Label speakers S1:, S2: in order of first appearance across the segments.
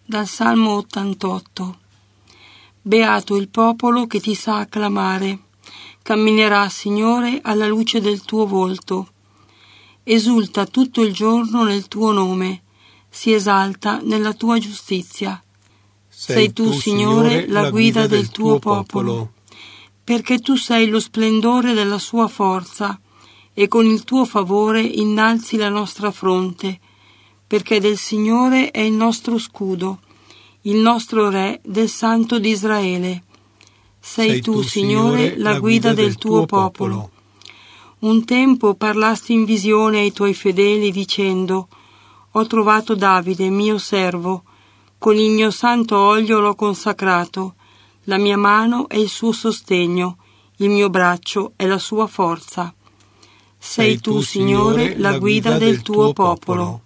S1: Dal Salmo 88. Beato il popolo che ti sa acclamare, camminerà, Signore, alla luce del tuo volto. Esulta tutto il giorno nel tuo nome, si esalta nella tua giustizia. Sei tu, Signore, la guida del tuo popolo, perché tu sei lo splendore della sua forza, e con il tuo favore innalzi la nostra fronte, perché del Signore è il nostro scudo, il nostro Re del Santo di Israele. Sei tu, Signore, la guida del tuo popolo. Un tempo parlasti in visione ai tuoi fedeli dicendo: ho trovato Davide, mio servo, con il mio santo olio l'ho consacrato, la mia mano è il suo sostegno, il mio braccio è la sua forza. Sei tu, Signore, la guida del tuo popolo.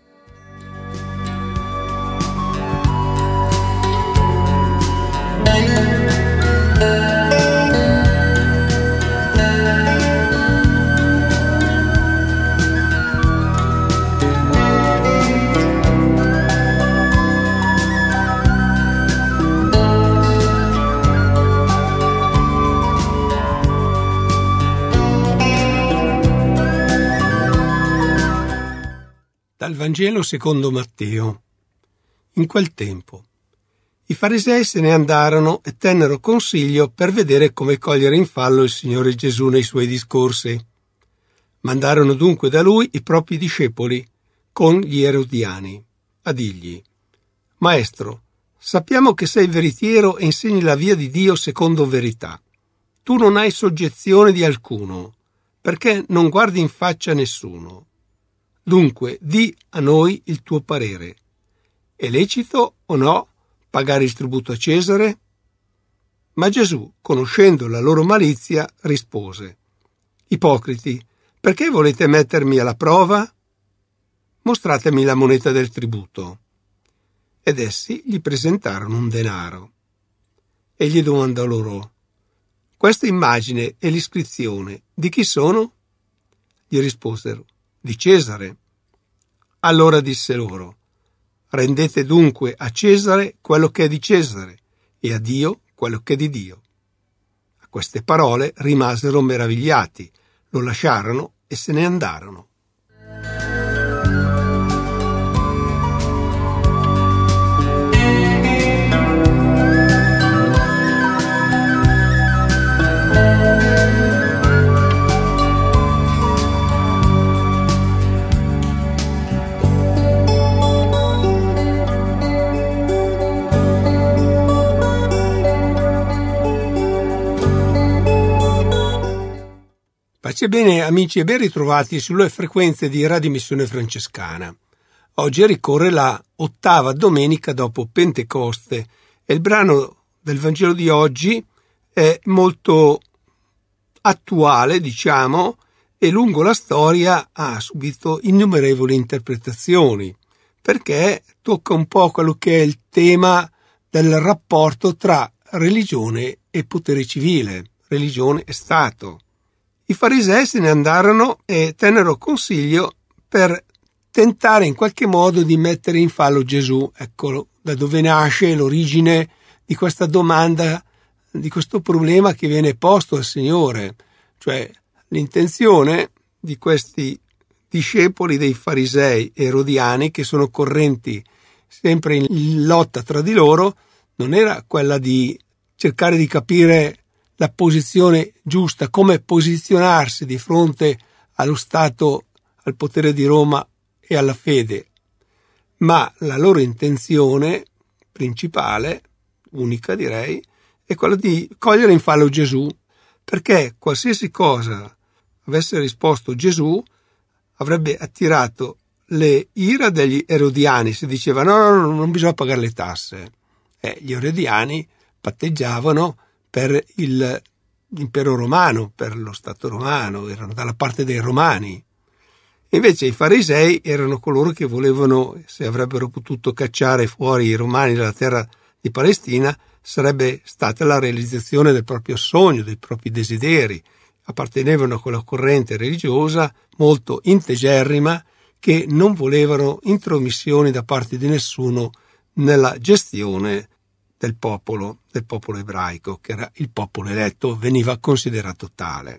S2: Dal Vangelo secondo Matteo. In quel tempo i farisei se ne andarono e tennero consiglio per vedere come cogliere in fallo il Signore Gesù nei suoi discorsi. Mandarono dunque da lui i propri discepoli con gli erodiani a dirgli: Maestro, sappiamo che sei veritiero e insegni la via di Dio secondo verità. Tu non hai soggezione di alcuno, perché non guardi in faccia a nessuno. Dunque, di a noi il tuo parere. È lecito o no pagare il tributo a Cesare? Ma Gesù, conoscendo la loro malizia, rispose: Ipocriti, perché volete mettermi alla prova? Mostratemi la moneta del tributo. Ed essi gli presentarono un denaro. Egli domandò loro: questa immagine e l'iscrizione di chi sono? Gli risposero: di Cesare. Allora disse loro: rendete dunque a Cesare quello che è di Cesare e a Dio quello che è di Dio. A queste parole rimasero meravigliati, lo lasciarono e se ne andarono. Pace bene amici e ben ritrovati sulle frequenze di Radio Missione Francescana. Oggi ricorre la 8ª domenica dopo Pentecoste e il brano del Vangelo di oggi è molto attuale, diciamo, e lungo la storia ha subito innumerevoli interpretazioni, perché tocca un po' quello che è il tema del rapporto tra religione e potere civile, religione e Stato. I farisei se ne andarono e tennero consiglio per tentare in qualche modo di mettere in fallo Gesù. Eccolo da dove nasce l'origine di questa domanda, di questo problema che viene posto al Signore. Cioè l'intenzione di questi discepoli dei farisei erodiani, che sono correnti sempre in lotta tra di loro, non era quella di cercare di capire la posizione giusta, come posizionarsi di fronte allo Stato, al potere di Roma e alla fede, ma la loro intenzione principale, unica direi, è quella di cogliere in fallo Gesù, perché qualsiasi cosa avesse risposto Gesù avrebbe attirato le ira degli erodiani. Si diceva no, non bisogna pagare le tasse. Gli erodiani patteggiavano per l'impero romano, per lo Stato romano, erano dalla parte dei romani. Invece i farisei erano coloro che volevano, se avrebbero potuto cacciare fuori i romani dalla terra di Palestina, sarebbe stata la realizzazione del proprio sogno, dei propri desideri. Appartenevano a quella corrente religiosa molto integerrima che non volevano intromissioni da parte di nessuno nella gestione del popolo ebraico, che era il popolo eletto, veniva considerato tale.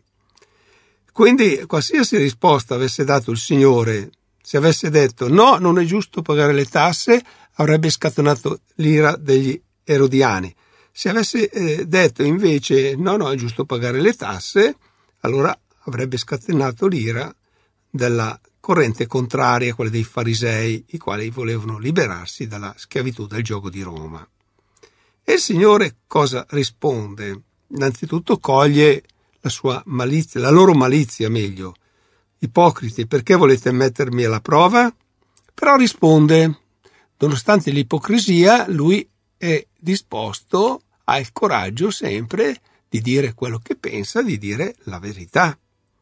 S2: Quindi qualsiasi risposta avesse dato il Signore, se avesse detto no, non è giusto pagare le tasse, avrebbe scatenato l'ira degli Erodiani. Se avesse detto invece no, è giusto pagare le tasse, allora avrebbe scatenato l'ira della corrente contraria, quella dei farisei, i quali volevano liberarsi dalla schiavitù del giogo di Roma. E il Signore cosa risponde? Innanzitutto coglie la sua malizia, la loro malizia meglio. Ipocriti, perché volete mettermi alla prova? Però risponde, nonostante l'ipocrisia, lui è disposto, ha il coraggio sempre di dire quello che pensa, di dire la verità.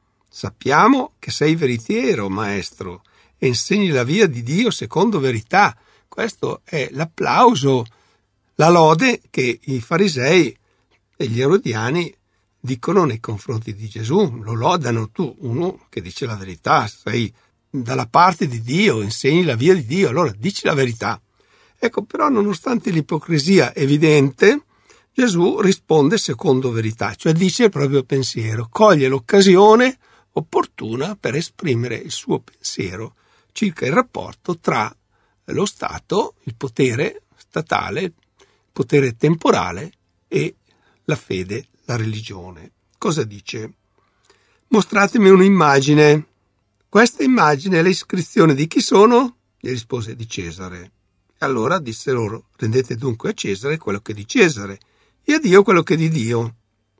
S2: Sappiamo che sei veritiero, maestro, e insegni la via di Dio secondo verità. Questo è l'applauso, la lode che i farisei e gli erodiani dicono nei confronti di Gesù. Lo lodano: tu, uno che dice la verità, sei dalla parte di Dio, insegni la via di Dio, allora dici la verità. Ecco, però nonostante l'ipocrisia evidente, Gesù risponde secondo verità, cioè dice il proprio pensiero, coglie l'occasione opportuna per esprimere il suo pensiero circa il rapporto tra lo Stato, il potere statale, il potere temporale e la fede, la religione. Cosa dice? Mostratemi un'immagine. Questa immagine è l'iscrizione di chi sono? Gli rispose: di Cesare. E allora disse loro: rendete dunque a Cesare quello che è di Cesare e a Dio quello che è di Dio.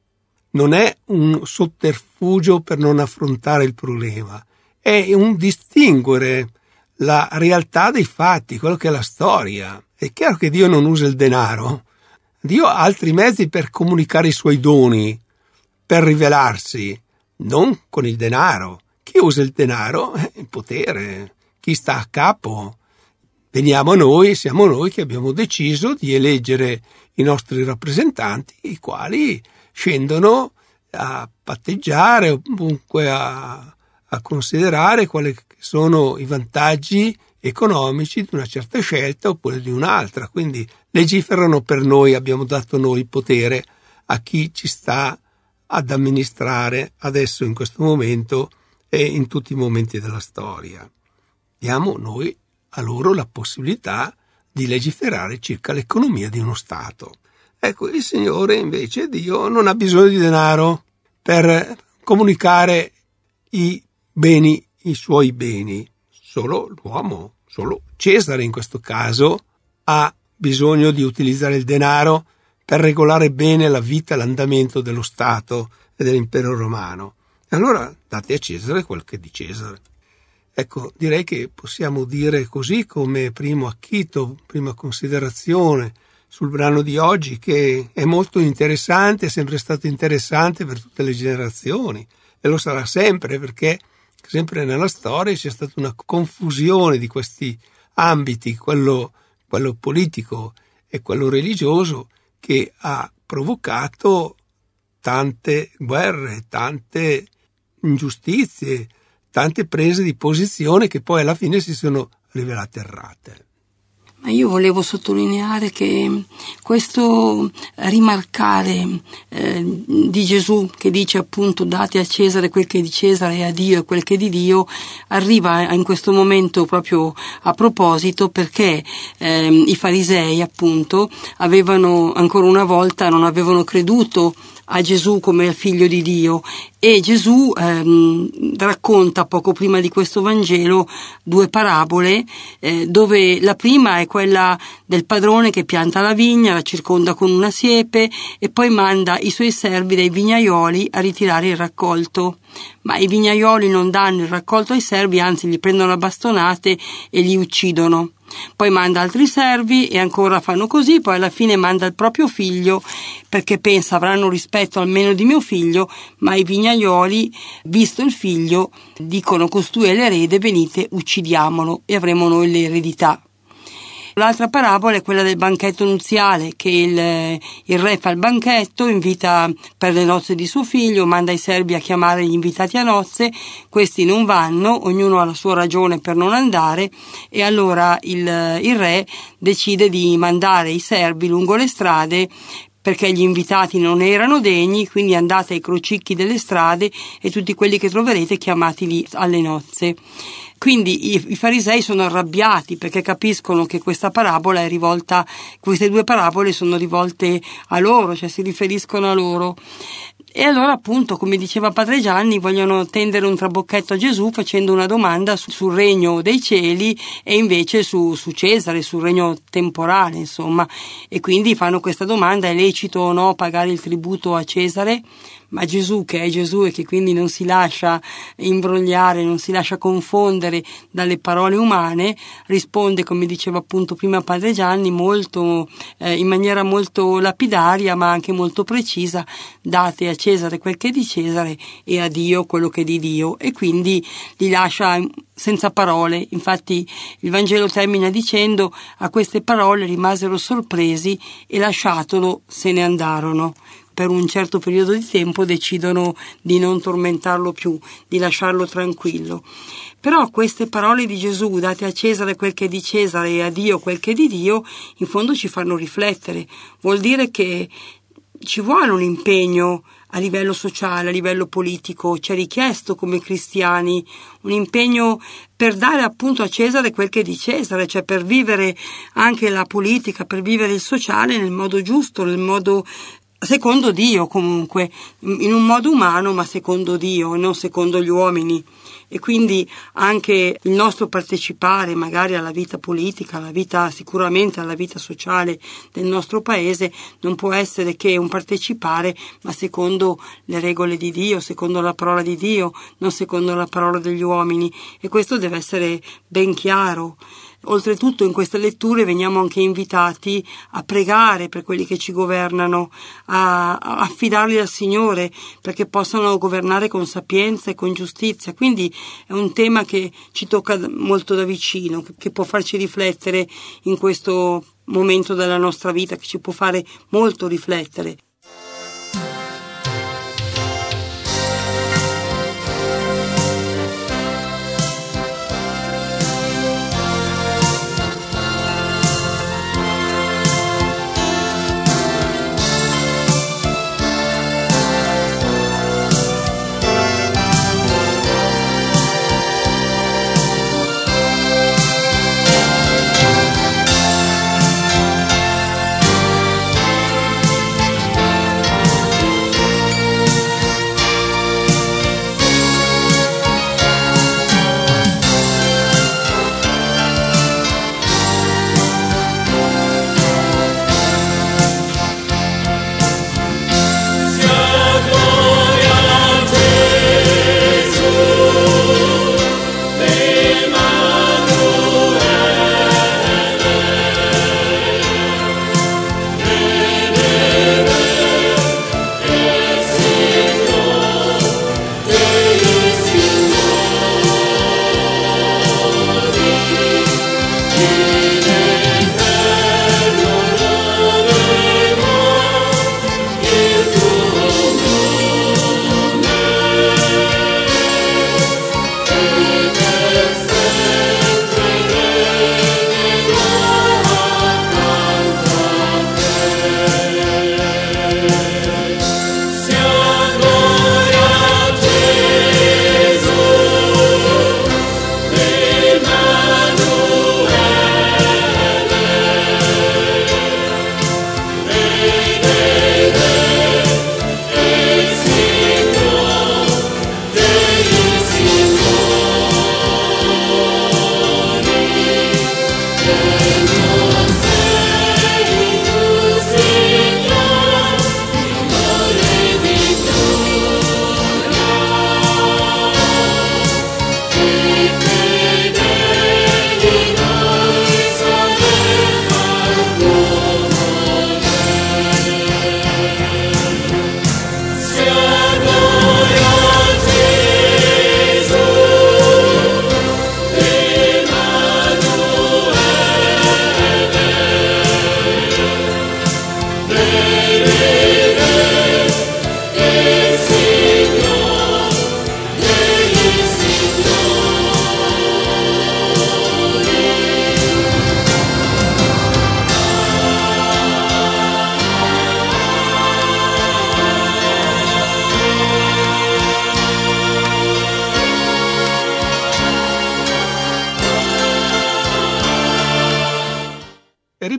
S2: Non è un sotterfugio per non affrontare il problema, è un distinguere la realtà dei fatti, quello che è la storia. È chiaro che Dio non usa il denaro. Dio ha altri mezzi per comunicare i suoi doni, per rivelarsi, non con il denaro. Chi usa il denaro è il potere, chi sta a capo. Veniamo noi, siamo noi che abbiamo deciso di eleggere i nostri rappresentanti, i quali scendono a patteggiare o comunque a considerare quali sono i vantaggi economici di una certa scelta oppure di un'altra. Quindi legiferano per noi, abbiamo dato noi il potere a chi ci sta ad amministrare adesso, in questo momento e in tutti i momenti della storia. Diamo noi a loro la possibilità di legiferare circa l'economia di uno Stato. Ecco, il Signore invece, Dio, non ha bisogno di denaro per comunicare i beni, i suoi beni. Solo l'uomo, solo Cesare in questo caso, ha bisogno di utilizzare il denaro per regolare bene la vita e l'andamento dello Stato e dell'impero romano. E allora date a Cesare quel che è di Cesare. Ecco, direi che possiamo dire così come primo acchito, prima considerazione sul brano di oggi, che è molto interessante, è sempre stato interessante per tutte le generazioni e lo sarà sempre, perché sempre nella storia c'è stata una confusione di questi ambiti, quello politico e quello religioso, che ha provocato tante guerre, tante ingiustizie, tante prese di posizione che poi alla fine si sono rivelate errate.
S1: Ma io volevo sottolineare che questo rimarcare di Gesù, che dice appunto date a Cesare quel che è di Cesare e a Dio quel che è di Dio, arriva in questo momento proprio a proposito, perché i farisei appunto avevano ancora una volta non avevano creduto a Gesù come al figlio di Dio, e Gesù racconta poco prima di questo Vangelo due parabole, dove la prima è quella del padrone che pianta la vigna, la circonda con una siepe e poi manda i suoi servi dai vignaioli a ritirare il raccolto. Ma i vignaioli non danno il raccolto ai servi, anzi li prendono a bastonate e li uccidono. Poi manda altri servi e ancora fanno così, poi alla fine manda il proprio figlio, perché pensa avranno rispetto almeno di mio figlio, ma i vignaioli, visto il figlio, dicono costui è l'erede, venite uccidiamolo e avremo noi l'eredità. L'altra parabola è quella del banchetto nuziale, che il re fa il banchetto, invita per le nozze di suo figlio, manda i servi a chiamare gli invitati a nozze, questi non vanno, ognuno ha la sua ragione per non andare, e allora il re decide di mandare i servi lungo le strade perché gli invitati non erano degni, quindi andate ai crocicchi delle strade e tutti quelli che troverete chiamateli alle nozze. Quindi i farisei sono arrabbiati perché capiscono che questa parabola è rivolta, queste due parabole sono rivolte a loro, cioè si riferiscono a loro. E allora, appunto, come diceva Padre Gianni, vogliono tendere un trabocchetto a Gesù facendo una domanda sul regno dei cieli e invece su Cesare, sul regno temporale, insomma. E quindi fanno questa domanda: è lecito o no pagare il tributo a Cesare? Ma Gesù, che è Gesù e che quindi non si lascia imbrogliare, non si lascia confondere dalle parole umane, risponde, come diceva appunto prima Padre Gianni, molto in maniera molto lapidaria ma anche molto precisa: date a Cesare quel che è di Cesare e a Dio quello che è di Dio. E quindi li lascia senza parole. Infatti il Vangelo termina dicendo: a queste parole rimasero sorpresi e lasciatolo se ne andarono. Per un certo periodo di tempo decidono di non tormentarlo più, di lasciarlo tranquillo. Però queste parole di Gesù, date a Cesare quel che è di Cesare e a Dio quel che è di Dio, in fondo ci fanno riflettere. Vuol dire che ci vuole un impegno a livello sociale, a livello politico, ci è richiesto come cristiani un impegno per dare appunto a Cesare quel che è di Cesare, cioè per vivere anche la politica, per vivere il sociale nel modo giusto, nel modo secondo Dio, comunque, in un modo umano ma secondo Dio, non secondo gli uomini. E quindi anche il nostro partecipare magari alla vita politica, sicuramente alla vita sociale del nostro paese, non può essere che un partecipare ma secondo le regole di Dio, secondo la parola di Dio, non secondo la parola degli uomini, e questo deve essere ben chiaro. Oltretutto in queste letture veniamo anche invitati a pregare per quelli che ci governano, a affidarli al Signore perché possano governare con sapienza e con giustizia. Quindi è un tema che ci tocca molto da vicino, che può farci riflettere in questo momento della nostra vita, che ci può fare molto riflettere.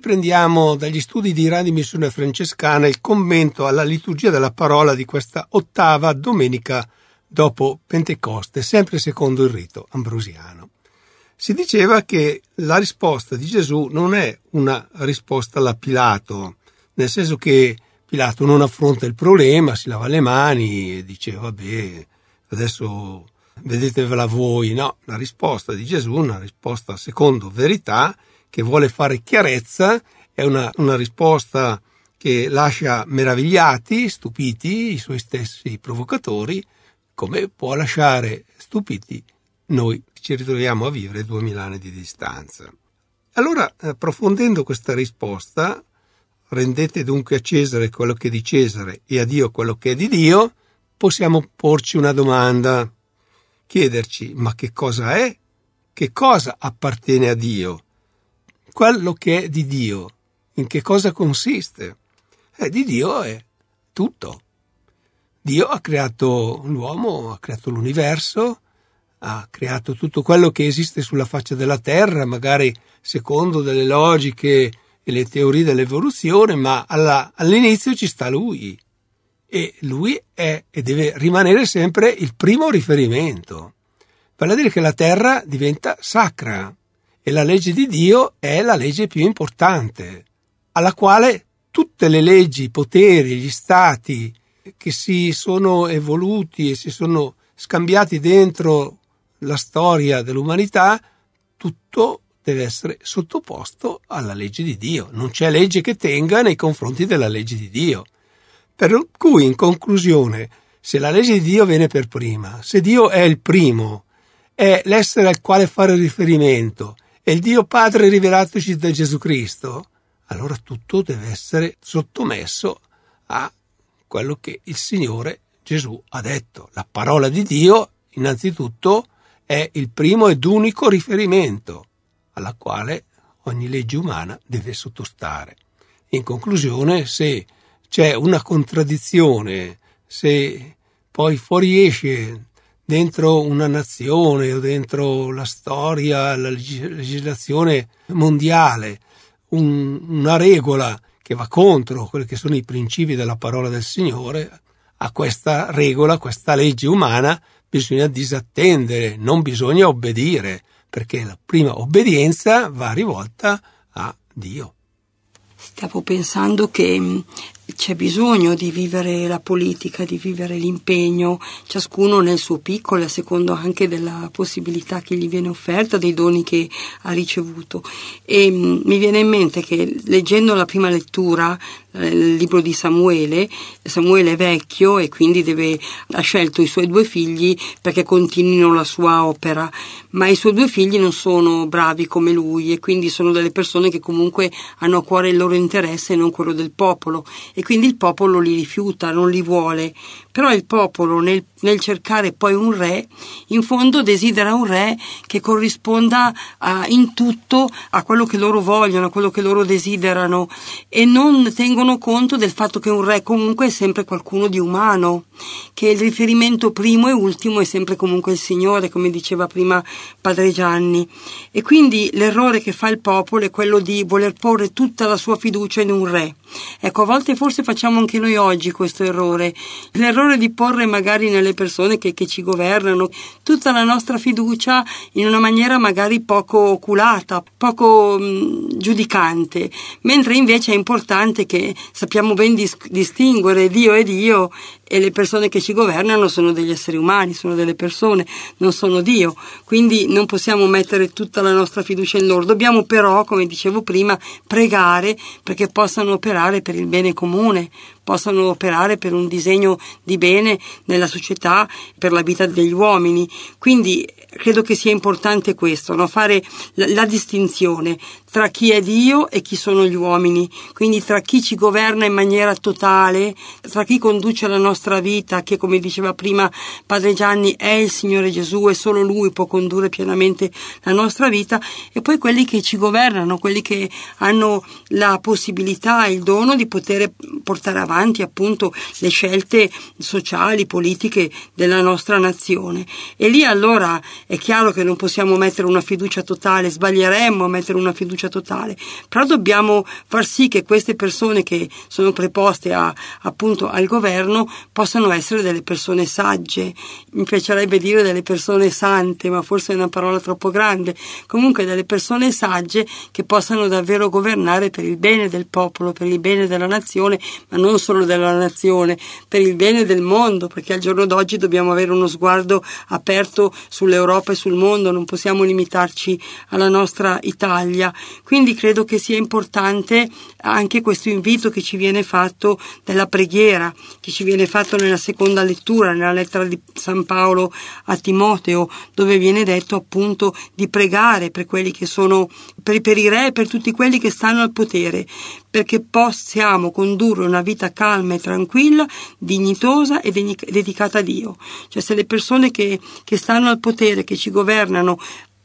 S2: riprendiamo dagli studi di Radio Missione Francescana il commento alla liturgia della parola di questa ottava domenica dopo Pentecoste, sempre secondo il rito ambrosiano. Si diceva che la risposta di Gesù non è una risposta alla Pilato, nel senso che Pilato non affronta il problema, si lava le mani e dice vabbè, adesso vedetevela voi. No, la risposta di Gesù è una risposta secondo verità, che vuole fare chiarezza, è una risposta che lascia meravigliati, stupiti i suoi stessi provocatori, come può lasciare stupiti noi che ci ritroviamo a vivere 2000 anni di distanza. Allora, approfondendo questa risposta, rendete dunque a Cesare quello che è di Cesare e a Dio quello che è di Dio, possiamo porci una domanda, chiederci: ma che cosa è? Che cosa appartiene a Dio? Quello che è di Dio, in che cosa consiste? Di Dio è tutto. Dio ha creato l'uomo, ha creato l'universo, ha creato tutto quello che esiste sulla faccia della terra, magari secondo delle logiche e le teorie dell'evoluzione, ma all'inizio ci sta Lui. E Lui è e deve rimanere sempre il primo riferimento. Vale a dire che la terra diventa sacra. E la legge di Dio è la legge più importante, alla quale tutte le leggi, i poteri, gli stati che si sono evoluti e si sono scambiati dentro la storia dell'umanità, tutto deve essere sottoposto alla legge di Dio. Non c'è legge che tenga nei confronti della legge di Dio. Per cui, in conclusione, se la legge di Dio viene per prima, se Dio è il primo, è l'essere al quale fare riferimento, e il Dio Padre rivelatoci da Gesù Cristo, allora tutto deve essere sottomesso a quello che il Signore Gesù ha detto. La parola di Dio, innanzitutto, è il primo ed unico riferimento alla quale ogni legge umana deve sottostare. In conclusione, se c'è una contraddizione, se poi fuoriesce dentro una nazione o dentro la storia, la legislazione mondiale, una regola che va contro quelli che sono i principi della parola del Signore, a questa regola, a questa legge umana bisogna disattendere, non bisogna obbedire, perché la prima obbedienza va rivolta a Dio.
S1: Stavo pensando che c'è bisogno di vivere la politica, di vivere l'impegno, ciascuno nel suo piccolo, a secondo anche della possibilità che gli viene offerta, dei doni che ha ricevuto. E mi viene in mente che leggendo la prima lettura, il libro di Samuele è vecchio e quindi ha scelto i suoi 2 figli perché continuino la sua opera, ma i suoi 2 figli non sono bravi come lui e quindi sono delle persone che comunque hanno a cuore il loro interesse e non quello del popolo, e quindi il popolo li rifiuta, non li vuole. Però il popolo nel cercare poi un re, in fondo desidera un re che corrisponda in tutto a quello che loro vogliono, a quello che loro desiderano, e non tengono conto del fatto che un re comunque è sempre qualcuno di umano, che il riferimento primo e ultimo è sempre comunque il Signore, come diceva prima Padre Gianni. E quindi l'errore che fa il popolo è quello di voler porre tutta la sua fiducia in un re. Ecco, a volte forse facciamo anche noi oggi questo errore, l'errore di porre magari nelle persone che ci governano tutta la nostra fiducia in una maniera magari poco oculata, poco giudicante, mentre invece è importante che sappiamo ben distinguere Dio è Dio e le persone che ci governano sono degli esseri umani, sono delle persone, non sono Dio. Quindi non possiamo mettere tutta la nostra fiducia in loro. Dobbiamo però, come dicevo prima, pregare perché possano operare per il bene comune, possano operare per un disegno di bene nella società, per la vita degli uomini. Quindi credo che sia importante questo, no? Fare la distinzione tra chi è Dio e chi sono gli uomini, quindi tra chi ci governa in maniera totale, tra chi conduce la nostra vita, che come diceva prima Padre Gianni è il Signore Gesù e solo Lui può condurre pienamente la nostra vita, e poi quelli che ci governano, quelli che hanno la possibilità e il dono di poter portare avanti appunto le scelte sociali, politiche della nostra nazione. E lì allora è chiaro che non possiamo mettere una fiducia totale, sbaglieremmo a mettere una fiducia fiducia totale, però dobbiamo far sì che queste persone che sono preposte appunto al governo possano essere delle persone sagge. Mi piacerebbe dire delle persone sante, ma forse è una parola troppo grande. Comunque delle persone sagge che possano davvero governare per il bene del popolo, per il bene della nazione, ma non solo della nazione, per il bene del mondo, perché al giorno d'oggi dobbiamo avere uno sguardo aperto sull'Europa e sul mondo, non possiamo limitarci alla nostra Italia. Quindi credo che sia importante anche questo invito che ci viene fatto della preghiera, che ci viene fatto nella seconda lettura, nella lettera di San Paolo a Timoteo, dove viene detto appunto di pregare per quelli che sono, per i re e per tutti quelli che stanno al potere, perché possiamo condurre una vita calma e tranquilla, dignitosa e dedicata a Dio. Cioè, se le persone che stanno al potere, che ci governano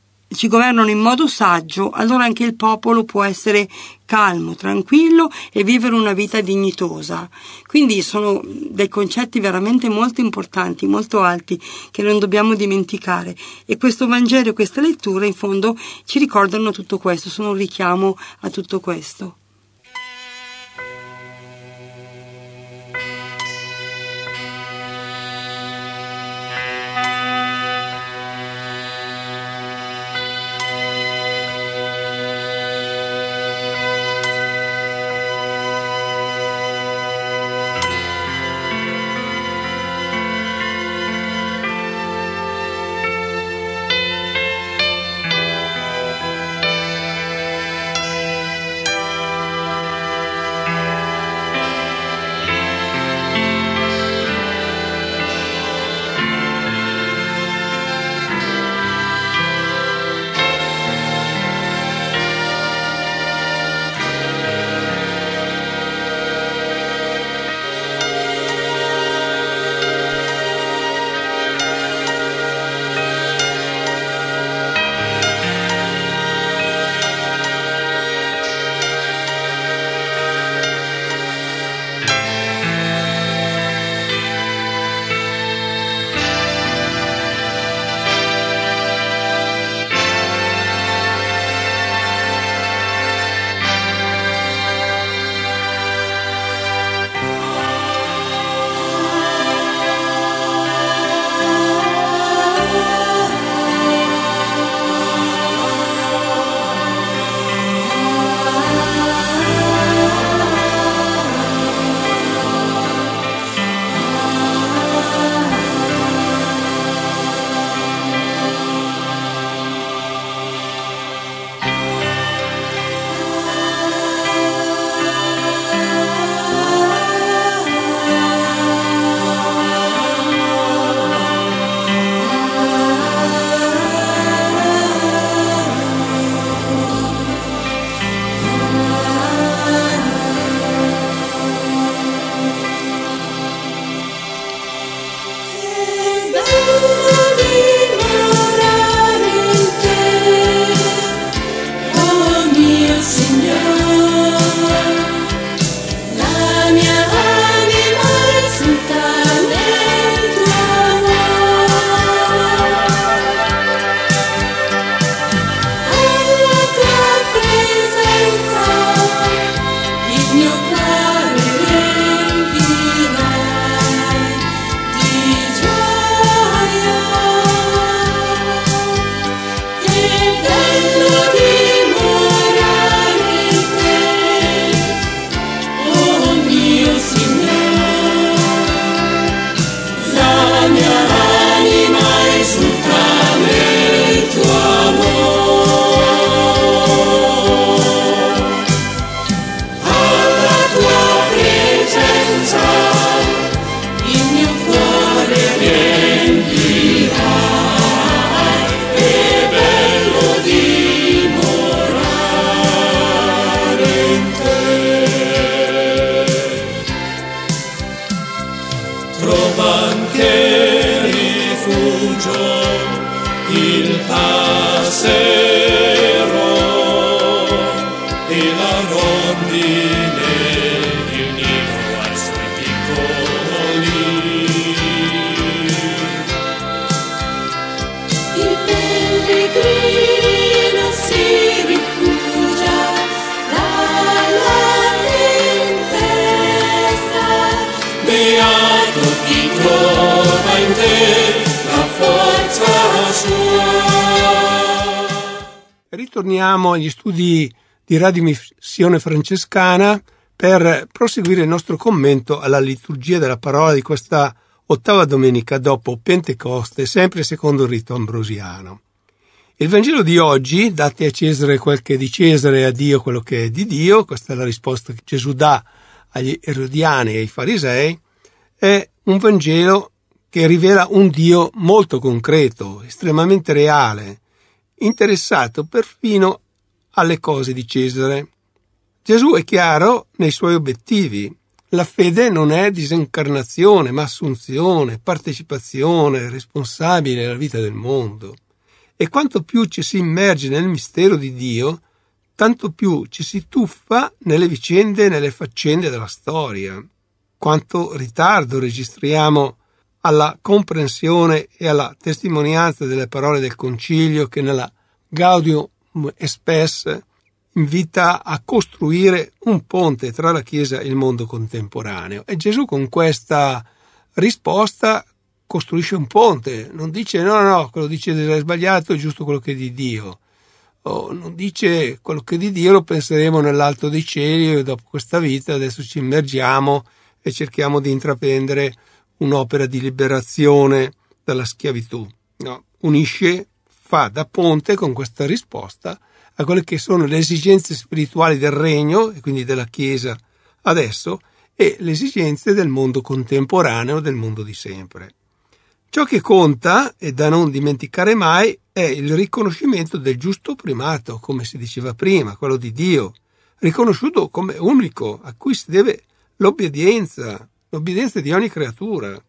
S1: in modo saggio, allora anche il popolo può essere calmo, tranquillo e vivere una vita dignitosa. Quindi sono dei concetti veramente molto importanti, molto alti, che non dobbiamo dimenticare. E questo Vangelo, queste letture, in fondo ci ricordano tutto questo, sono un richiamo a tutto questo.
S3: Il pellegrino si rifugia
S2: torniamo agli studi di Radiomissione Francescana per proseguire il nostro commento alla liturgia della parola di questa ottava domenica dopo Pentecoste, sempre secondo il rito ambrosiano. Il Vangelo di oggi, date a Cesare quel che è di Cesare e a Dio quello che è di Dio, questa è la risposta che Gesù dà agli erodiani e ai farisei, è un Vangelo che rivela un Dio molto concreto, estremamente reale, interessato perfino alle cose di Cesare. Gesù è chiaro nei suoi obiettivi. La fede non è disincarnazione, ma assunzione, partecipazione responsabile alla vita del mondo. E quanto più ci si immerge nel mistero di Dio, tanto più ci si tuffa nelle vicende e nelle faccende della storia. Quanto ritardo registriamo alla comprensione e alla testimonianza delle parole del Concilio che nella Gaudium et Spes invita a costruire un ponte tra la Chiesa e il mondo contemporaneo. E Gesù con questa risposta costruisce un ponte, non dice no, quello di Cesare è sbagliato, è giusto quello che è di Dio. Non dice quello che è di Dio lo penseremo nell'alto dei cieli e dopo questa vita adesso ci immergiamo e cerchiamo di intraprendere un'opera di liberazione dalla schiavitù. No, unisce, fa da ponte con questa risposta a quelle che sono le esigenze spirituali del regno e quindi della Chiesa adesso e le esigenze del mondo contemporaneo, del mondo di sempre. Ciò che conta, e da non dimenticare mai, è il riconoscimento del giusto primato, come si diceva prima, quello di Dio, riconosciuto come unico, a cui si deve l'obbedienza di ogni creatura.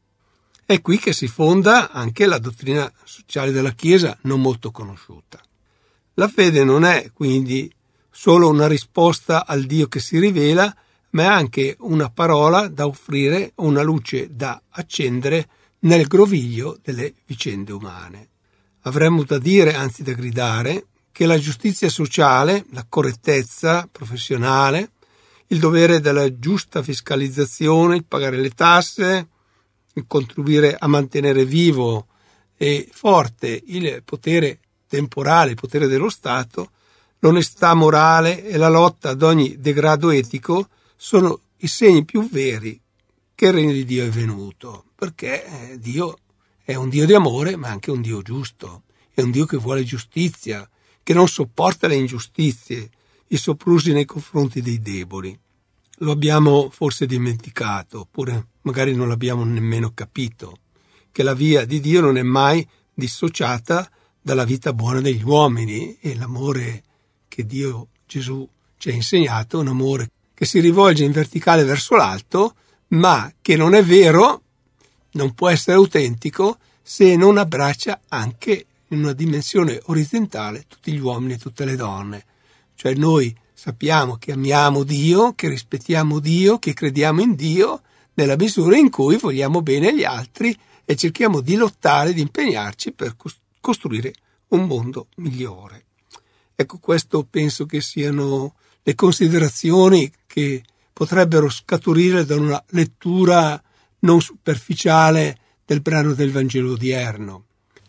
S2: È qui che si fonda anche la dottrina sociale della Chiesa, non molto conosciuta. La fede non è quindi solo una risposta al Dio che si rivela, ma è anche una parola da offrire, una luce da accendere nel groviglio delle vicende umane. Avremmo da dire, anzi da gridare, che la giustizia sociale, la correttezza professionale, il dovere della giusta fiscalizzazione, il pagare le tasse, il contribuire a mantenere vivo e forte il potere temporale, il potere dello Stato, l'onestà morale e la lotta ad ogni degrado etico sono i segni più veri che il regno di Dio è venuto, perché Dio è un Dio di amore, ma anche un Dio giusto, è un Dio che vuole giustizia, che non sopporta le ingiustizie, i soprusi nei confronti dei deboli. Lo abbiamo forse dimenticato, oppure magari non l'abbiamo nemmeno capito, che la via di Dio non è mai dissociata dalla vita buona degli uomini e l'amore che Dio Gesù ci ha insegnato, un amore che si rivolge in verticale verso l'alto, ma che non è vero, non può essere autentico se non abbraccia anche in una dimensione orizzontale tutti gli uomini e tutte le donne. Cioè noi sappiamo che amiamo Dio, che rispettiamo Dio, che crediamo in Dio nella misura in cui vogliamo bene agli altri e cerchiamo di lottare, di impegnarci per costruire un mondo migliore. Ecco, questo penso che siano le considerazioni che potrebbero scaturire da una lettura non superficiale del brano del Vangelo odierno.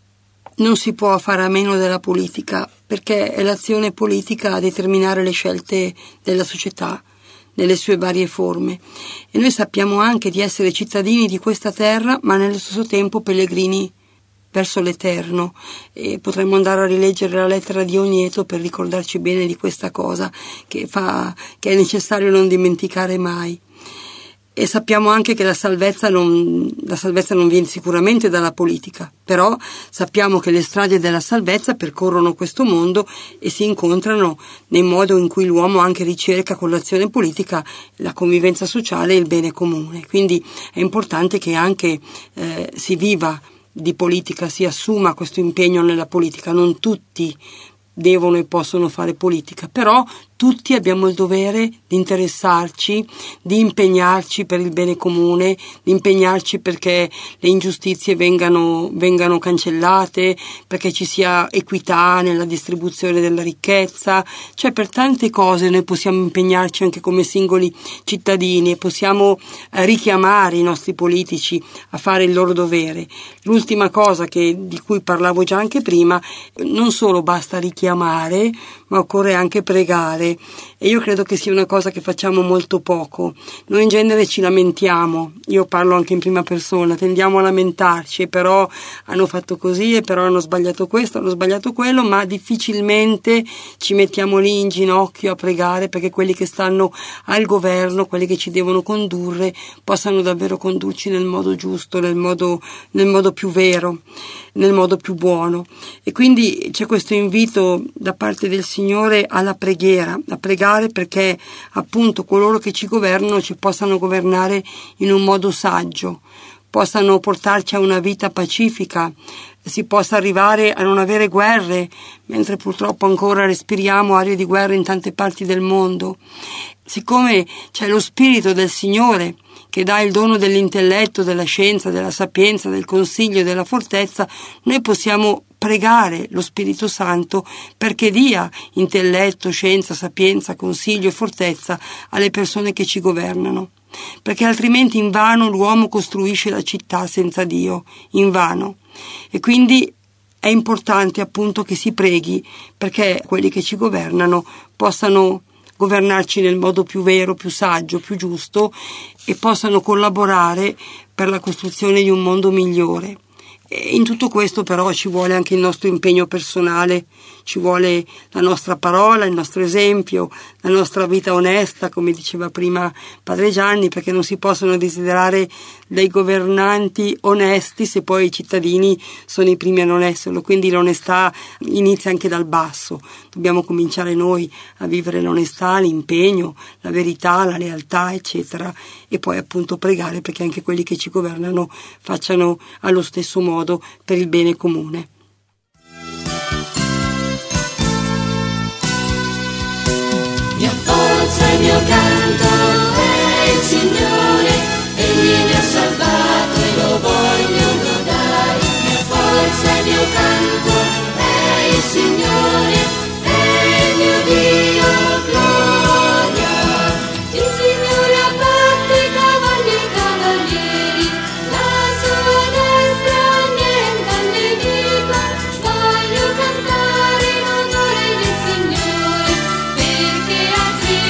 S1: Non si può fare a meno della politica, perché è l'azione politica a determinare le scelte della società nelle sue varie forme. E noi sappiamo anche di essere cittadini di questa terra, ma nello stesso tempo pellegrini verso l'Eterno, e potremmo andare a rileggere la lettera di Ogneto per ricordarci bene di questa cosa che è necessario non dimenticare mai. E sappiamo anche che la salvezza non viene sicuramente dalla politica, però sappiamo che le strade della salvezza percorrono questo mondo e si incontrano nel modo in cui l'uomo anche ricerca con l'azione politica la convivenza sociale e il bene comune. Quindi è importante che anche si viva di politica, si assuma questo impegno nella politica. Non tutti devono e possono fare politica, però tutti abbiamo il dovere di interessarci, di impegnarci per il bene comune, di impegnarci perché le ingiustizie vengano cancellate, perché ci sia equità nella distribuzione della ricchezza. Cioè, per tante cose noi possiamo impegnarci anche come singoli cittadini e possiamo richiamare i nostri politici a fare il loro dovere. L'ultima cosa di cui parlavo già anche prima, non solo basta richiamare chiamare, ma occorre anche pregare, e io credo che sia una cosa che facciamo molto poco. Noi in genere ci lamentiamo, io parlo anche in prima persona, tendiamo a lamentarci, però hanno fatto così, e però hanno sbagliato questo, hanno sbagliato quello, ma difficilmente ci mettiamo lì in ginocchio a pregare perché quelli che stanno al governo, quelli che ci devono condurre, possano davvero condurci nel modo giusto, nel modo più vero, nel modo più buono. E quindi c'è questo invito da parte del Signore alla preghiera, a pregare perché appunto coloro che ci governano ci possano governare in un modo saggio, possano portarci a una vita pacifica, si possa arrivare a non avere guerre, mentre purtroppo ancora respiriamo aria di guerra in tante parti del mondo. Siccome c'è lo Spirito del Signore che dà il dono dell'intelletto, della scienza, della sapienza, del consiglio e della fortezza, noi possiamo pregare lo Spirito Santo perché dia intelletto, scienza, sapienza, consiglio e fortezza alle persone che ci governano. Perché altrimenti invano l'uomo costruisce la città senza Dio, invano. E quindi è importante appunto che si preghi perché quelli che ci governano possano governarci nel modo più vero, più saggio, più giusto, e possano collaborare per la costruzione di un mondo migliore. E in tutto questo però ci vuole anche il nostro impegno personale, ci vuole la nostra parola, il nostro esempio, la nostra vita onesta, come diceva prima Padre Gianni, perché non si possono desiderare dei governanti onesti se poi i cittadini sono i primi a non esserlo. Quindi l'onestà inizia anche dal basso, dobbiamo cominciare noi a vivere l'onestà, l'impegno, la verità, la lealtà, eccetera, e poi appunto pregare perché anche quelli che ci governano facciano allo stesso modo per il bene comune.
S3: Mia forza e mio canto è il Signore, Egli mi ha salvato e lo voglio lodare. Mia forza e mio canto è il Signore, è il mio Dio, gloria. Il Signore abbatte i cavalli e i cavalieri, la sua destra niente nemico. Voglio cantare in onore del Signore, perché ha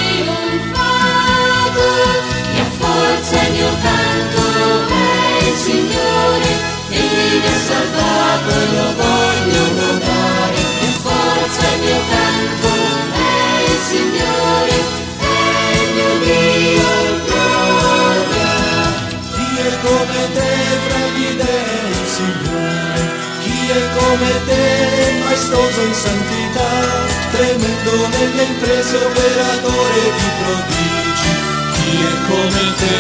S3: trionfato. Mia forza e mio canto è il Signore, Egli mi ha salvato e lo voglio lodare. Mia forza e mio canto è il Signore, è il mio Dio, gloria.
S4: Chi è come te fra gli dei, Signore? Chi è come te, maestoso in santità, tremendo nelle imprese, operatore di prodigi? Chi è come te,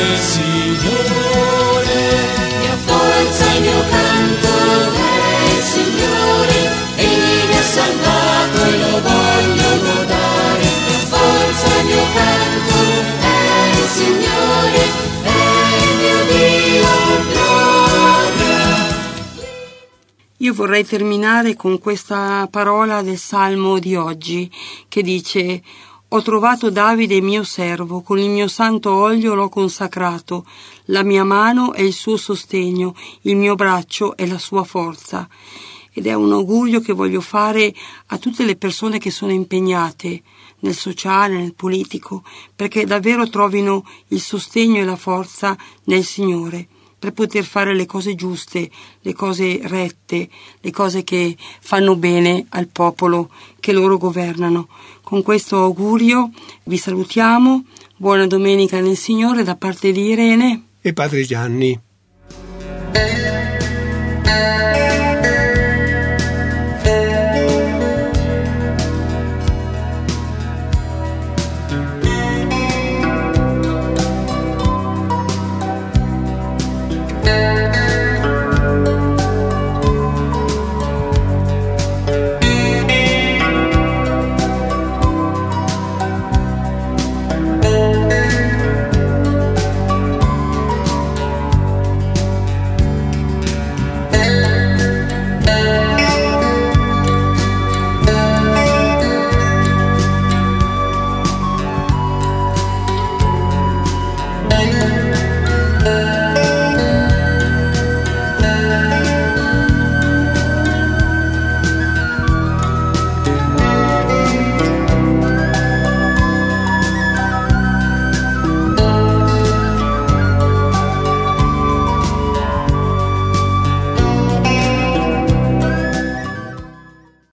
S4: Signore?
S3: Mia forza e mio canto è il Signore, Egli mi ha salvato e lo voglio lodare. Mia forza e mio canto è il Signore, è il mio Dio, gloria.
S1: Io vorrei terminare con questa parola del Salmo di oggi che dice: ho trovato Davide mio servo, con il mio santo olio l'ho consacrato, la mia mano è il suo sostegno, il mio braccio è la sua forza. Ed è un augurio che voglio fare a tutte le persone che sono impegnate nel sociale, nel politico, perché davvero trovino il sostegno e la forza nel Signore, per poter fare le cose giuste, le cose rette, le cose che fanno bene al popolo che loro governano. Con questo augurio vi salutiamo, buona domenica nel Signore da parte di Irene
S2: e Padre Gianni.